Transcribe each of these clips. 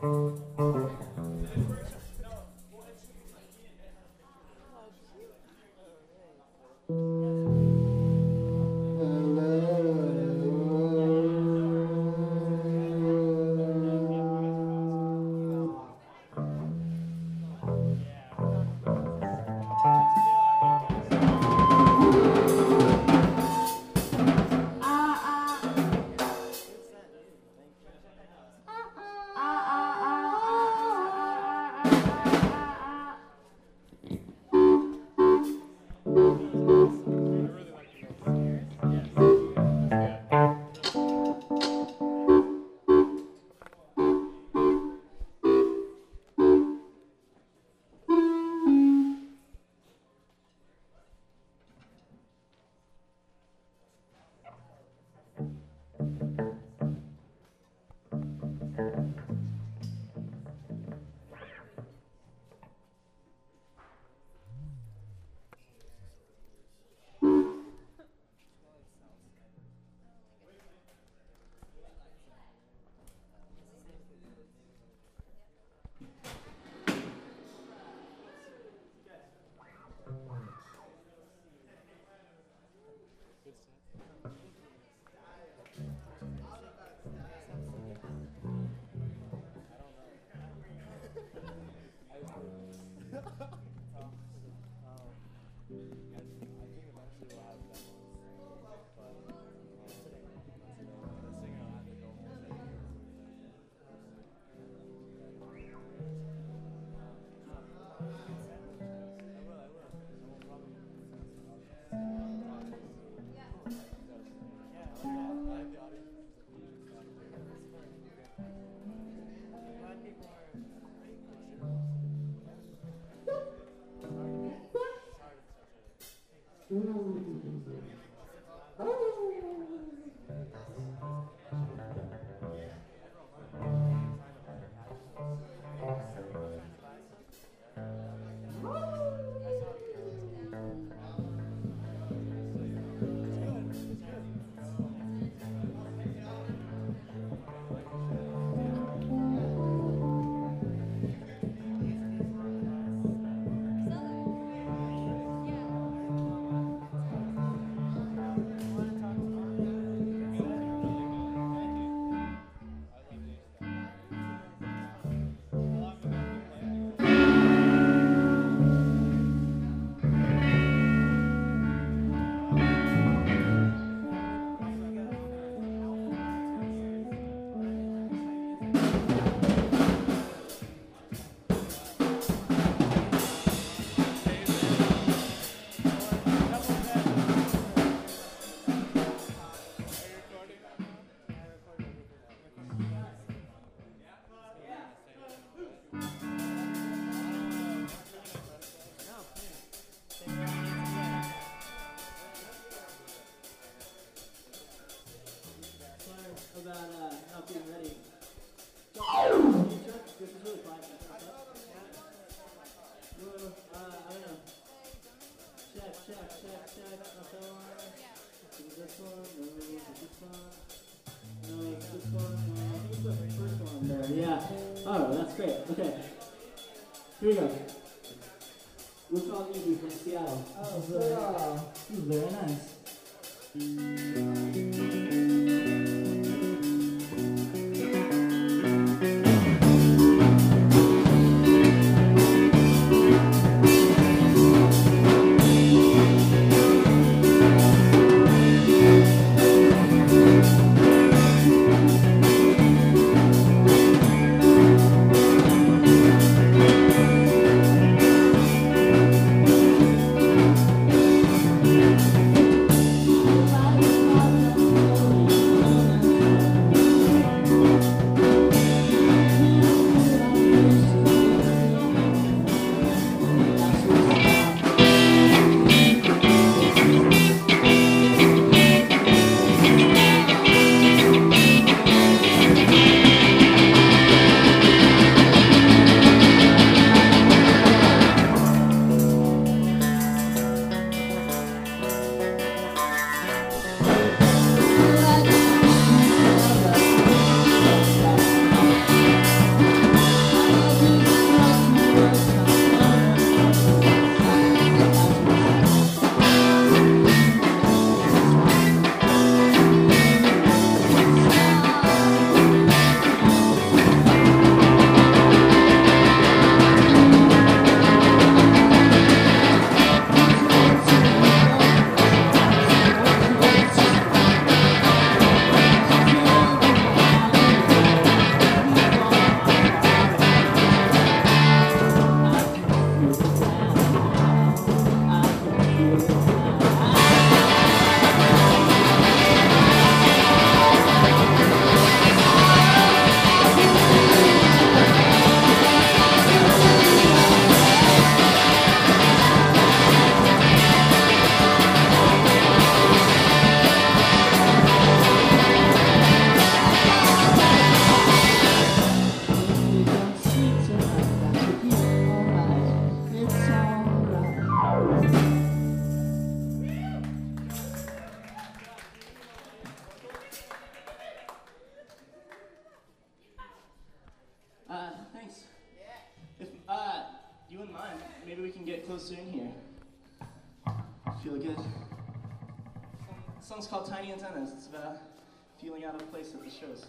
Yeah. Oh, that's great. Okay. Here we go. Which song do you do from Seattle? Oh, this is very nice. Bye. Thanks. If you wouldn't mind, maybe we can get closer in here. Feel good. The song's called Tiny Antennas. It's about feeling out of place at the shows.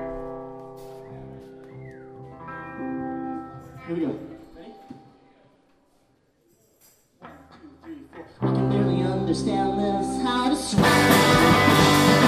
Here we go. Ready? 1, 2, 3, 4. I can barely understand this. How to swim.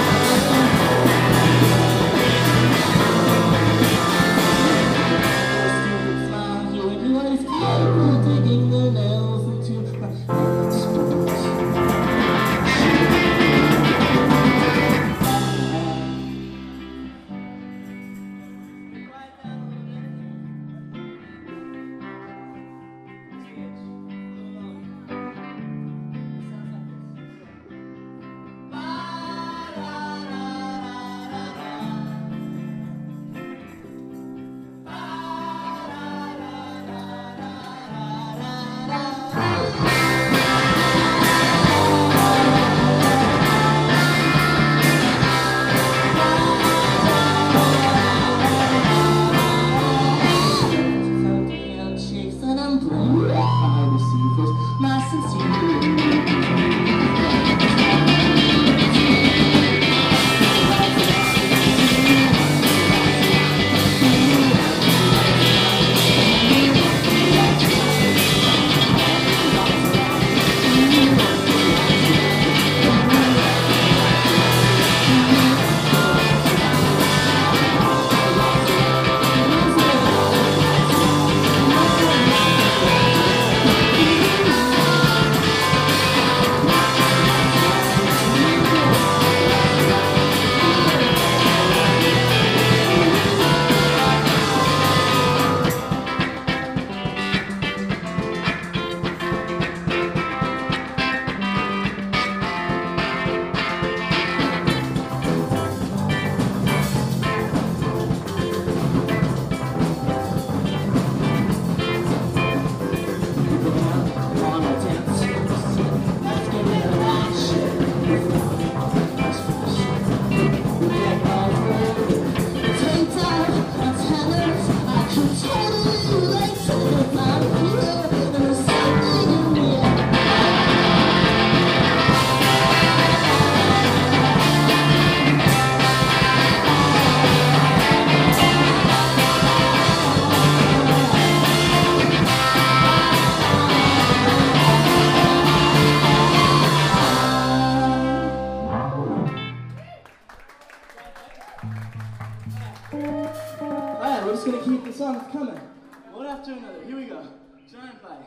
Alright, we're just gonna keep the songs coming. One after another. Here we go. Giant Bite.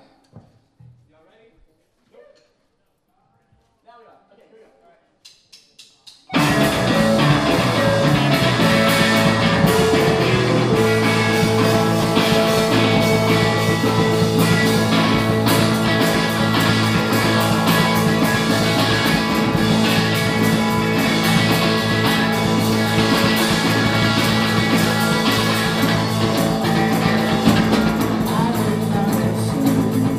Y'all ready? Now we go. Okay, here we go. Alright. I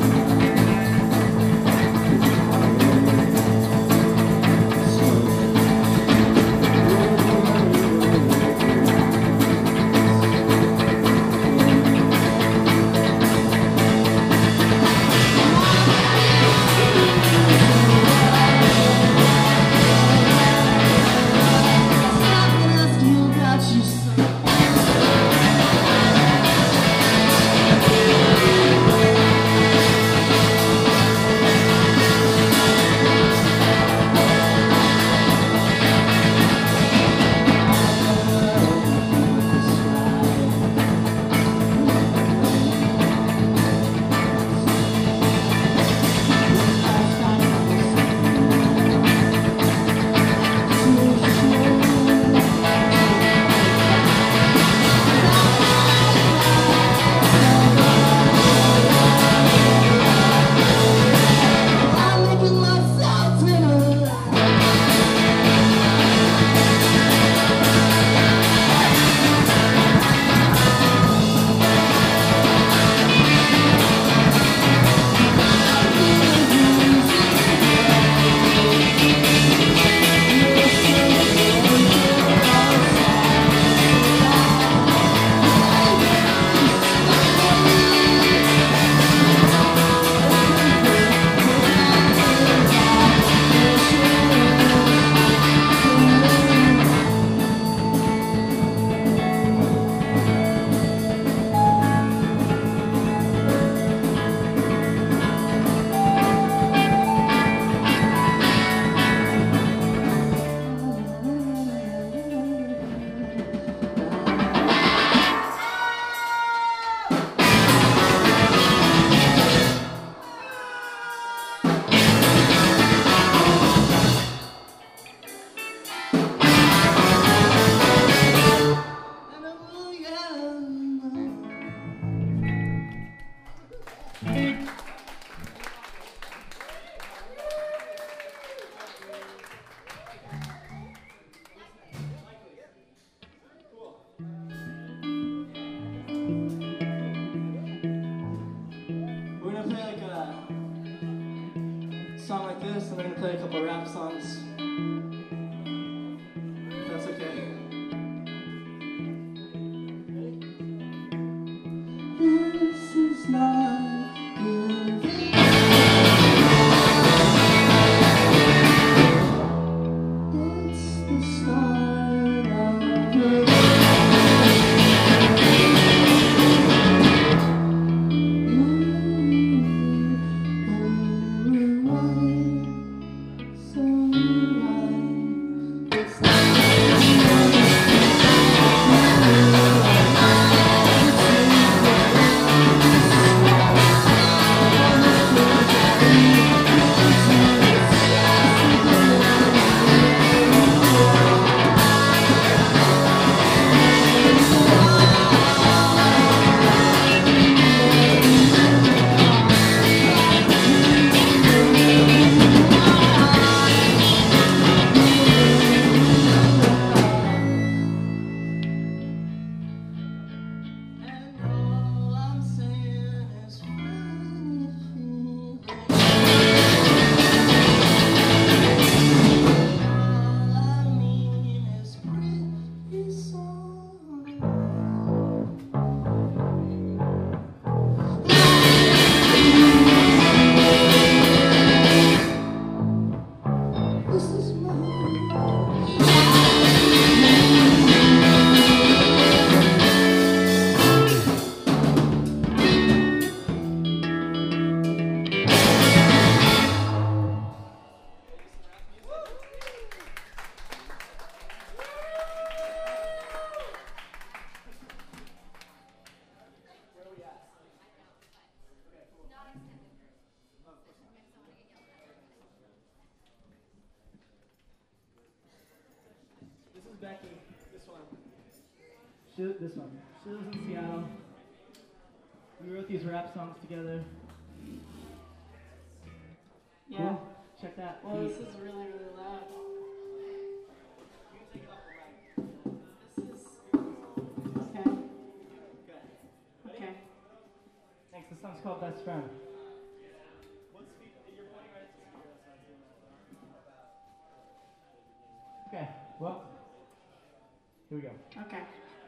gonna play a couple rap songs. If that's okay. This is not good. It's the start of good. Becky, this one. This one. She lives in Seattle. We wrote these rap songs together. Yeah. Cool. Check that. Well, beat. this is really, really loud. You can take it off the mic. This is... Okay. Good. Ready? Okay. Thanks. This song's called Best Friend. You're pointing right at the speaker. Okay. Well, here we go. Okay.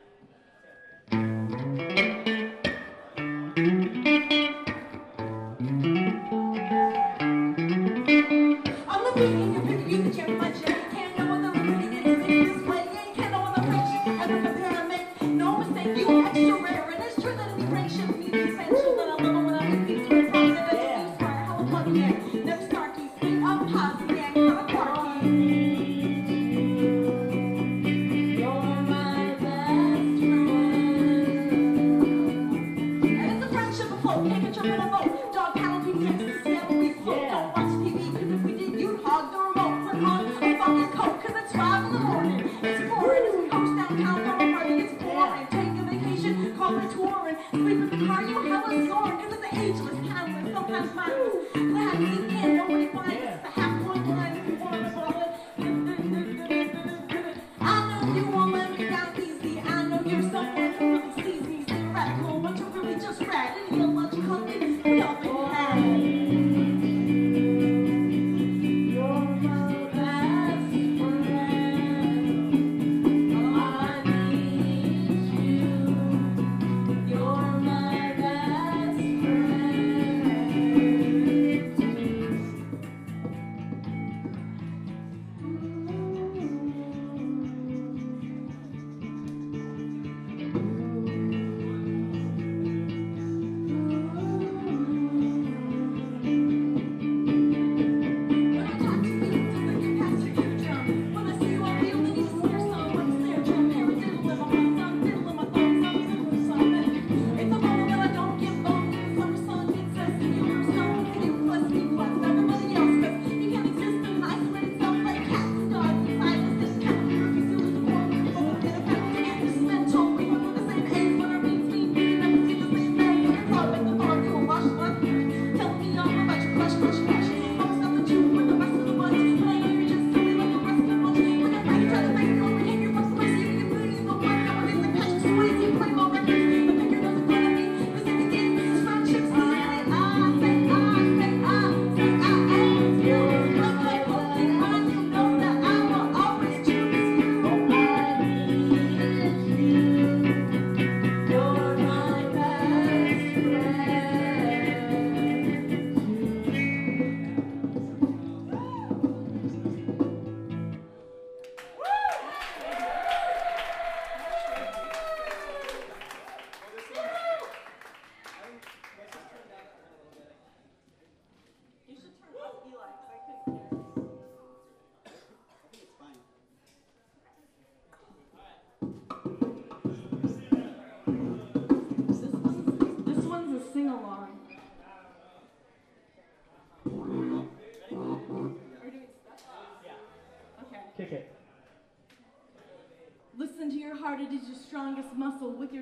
I'm looking in your picture, you can check my jacket. Can't know what I'm looking at this way. Can't know what I'm rich. Ever compare I make no mistake. You extra rare, and it's true that we bring shit me essential. That I love it when I make these great songs. And that's just fire, how I'm plugging in. Never snarky, speak up positive, yeah, kind of quirky. You're my best friend. And it's a friendship afloat, can't control in a boat. Dog paddle, we Texas, Seattle, we float. Don't watch TV, cause if we did, you'd hog the remote. Put on a fucking coat, cause it's 5 in the morning. It's boring, as we coast downtown, don't worry, it's boring. Take a vacation, call it touring. Sleep in the car, you hella snoring, cause it's ageless, timeless, sometimes mindless. Cause I have to sneak in, nobody finds us. It's the half-point line, if you wanna roll it. I know you won't let me down easy. I know you're someone who really sees me. Say you're radical, but you're really just rad. And you're much company, we all been had. You're my best friend. I need you. You're my best friend.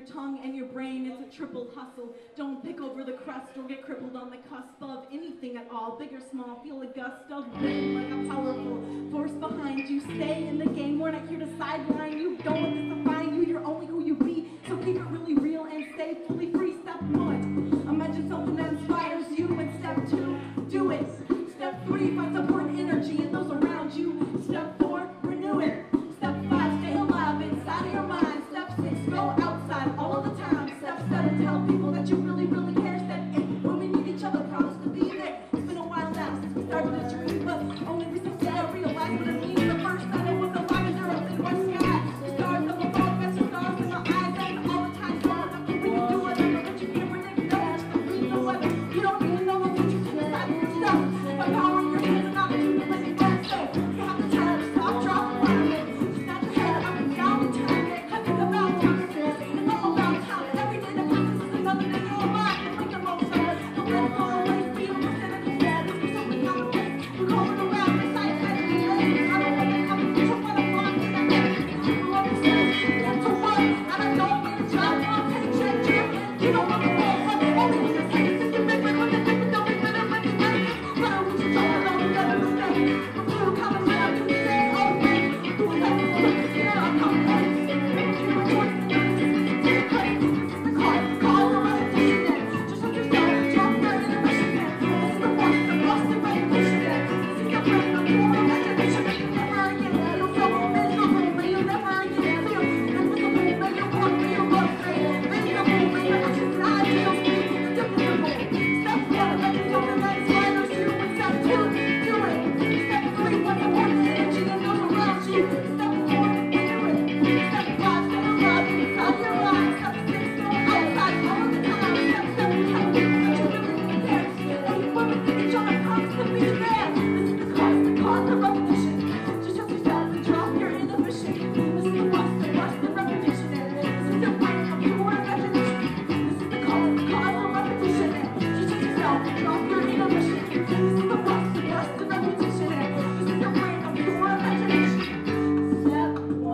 tongue and your brain. It's a triple hustle. Don't pick over the crust or get crippled on the cusp of anything at all. Big or small, feel a gust of wind like a powerful force behind you. Stay in the game. We're not here to sideline you. Don't let this define you. You're only who you be. So keep it really real and stay fully free. Step 1, imagine something that inspires you. And step 2, do it. Step 3, find support and energy in those around you. Step 4, renew it. Step 5, stay alive inside of your mind. Step 6, go outside all of the time. Step 7, tell people that you really, really care. Step 8, when we need each other, promise to be there. It's been a while now since we started a dream, but only recently I realized what it means. The first time it was a lavender of the west sky. The stars up above, that's the stars in my eyes. And all the time growing up, we can do whatever, but you can't predict no, just to read the weather. You don't even know the future to decide the stuff. By power in your hands and not to let it go. So you have the time to stop, drop, run it. Snap your head up and down and turn it. I think about time, and all about time. Every day that passes is another day you're alive. And think about something. Don't let it go to waste. Be able to stand at the dead. There's something out of place. We're going around the side of that we lay. I don't want to have a future, but I'm on to that day. You love yourself, get to work. And I don't mean to job, I'll take check. You don't want to work, but only when you're saying if you make me look at people, don't be better when you make it. But I wish you told me don't get a mistake. But you come and down, you say, oh, wait. Do it like this, look at here, I'll come late. Make you a choice, this is the place. This is the call the repetition. Just let yourself drop your inhibition. This is the voice, the repetition. This is your brain, the pure imagination. Never again, you'll feel miserable, but you'll never again feel invisible. But you'll want me, you'll love straight. Reasonable, but your actions and ideals be dependable. Step 1, make it something that inspires you. And step 2, do it. Step 3, what's important energy and those around you. Step 4, renew it. Step 5, stay alive inside your mind. Step 6, go outside all of the time. Step 7, tell people that you really care. And you want to think each other, promise to be there. This is the cause of repetition. Just trust yourself and drop your inhibition. This is the rust of repetition. This is your brain of pure imagination. This is the cause of repetition. Just trust yourself and drop your inhibition. This is the rust of repetition. This is your brain of pure imagination. Step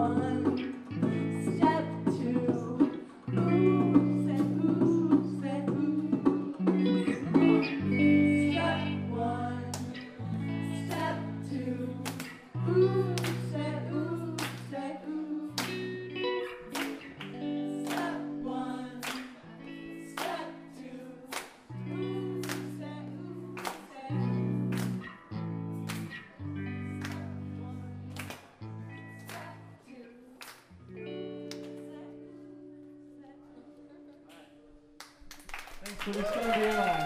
1, step 2. Ooh, say ooh, say ooh. Step 1, step 2. Ooh, say ooh, say ooh. Step 1, step 2. Ooh, say ooh, say ooh. Thanks for the studio.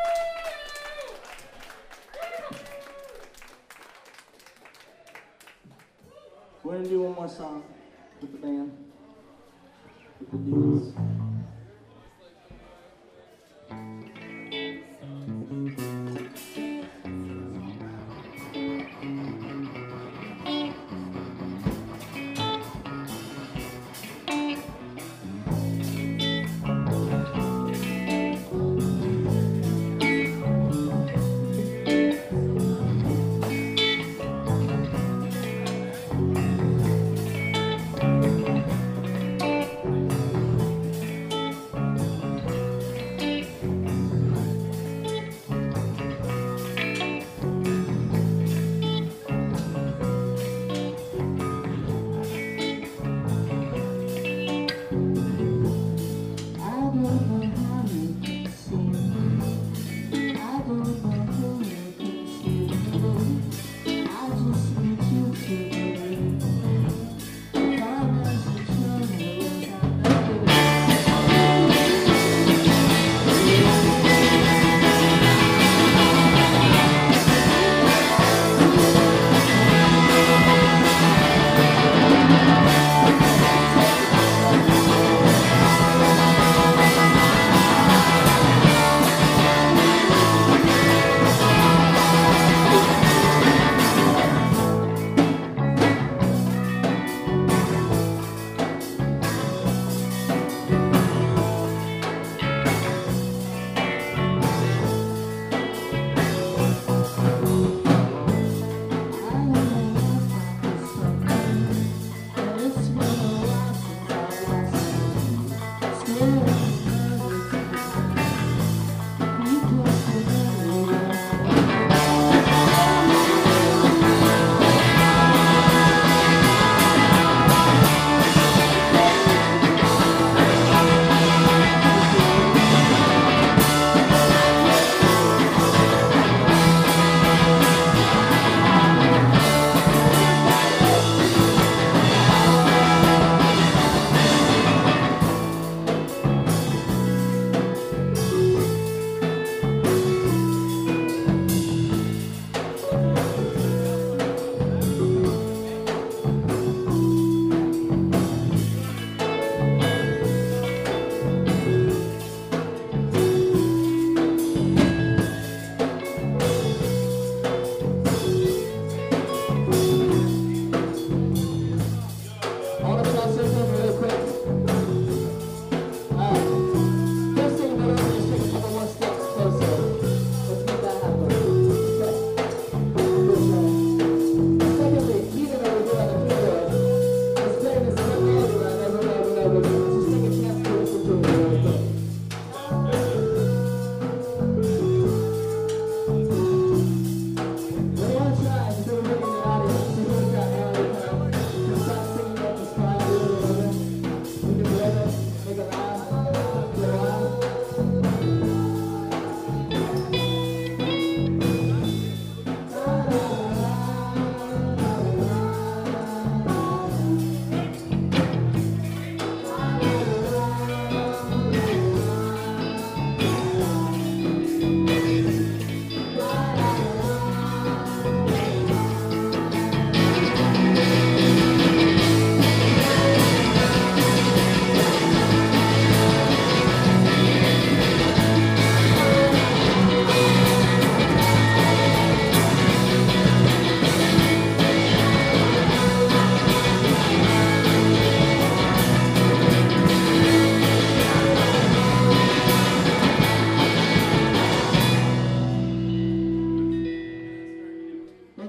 We're gonna do one more song with the band, with the dudes.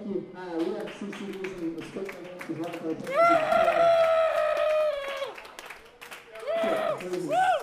you. We have some CDs and the script as well. Okay, here we go.